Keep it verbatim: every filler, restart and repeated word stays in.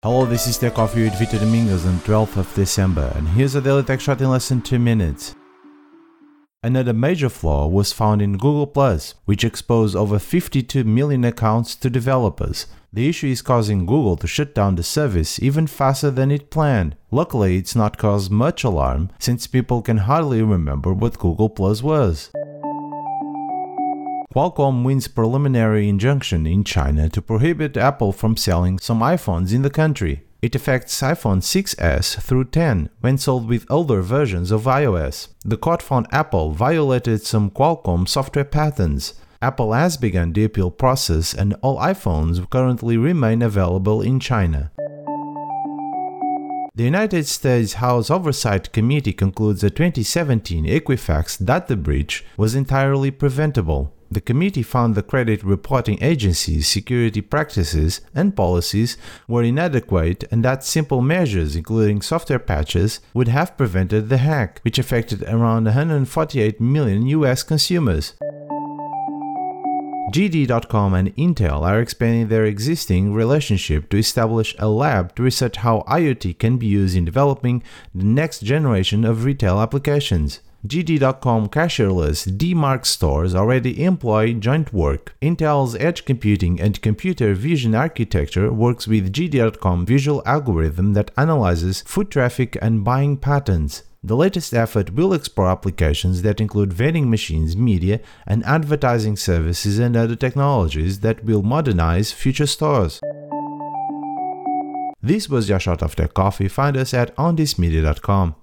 Hello, this is Tech Coffee with Vitor Domingos on twelfth of December, and here's a daily tech shot in less than two minutes. Another major flaw was found in Google Plus, which exposed over fifty-two million accounts to developers. The issue is causing Google to shut down the service even faster than it planned. Luckily, it's not caused much alarm, since people can hardly remember what Google Plus was. Qualcomm wins preliminary injunction in China to prohibit Apple from selling some iPhones in the country. It affects iPhone six S through ten when sold with older versions of iOS. The court found Apple violated some Qualcomm software patents. Apple has begun the appeal process, and all iPhones currently remain available in China. The United States House Oversight Committee concludes the twenty seventeen Equifax data breach was entirely preventable. The committee found the credit reporting agency's security practices and policies were inadequate and that simple measures, including software patches, would have prevented the hack, which affected around one hundred forty-eight million U S consumers. G D dot com and Intel are expanding their existing relationship to establish a lab to research how IoT can be used in developing the next generation of retail applications. G D dot com cashierless D-Mark stores already employ joint work. Intel's edge computing and computer vision architecture works with G D dot com visual algorithm that analyzes foot traffic and buying patterns. The latest effort will explore applications that include vending machines, media, and advertising services and other technologies that will modernize future stores. This was your shot of Tech Coffee. Find us at on this media dot com.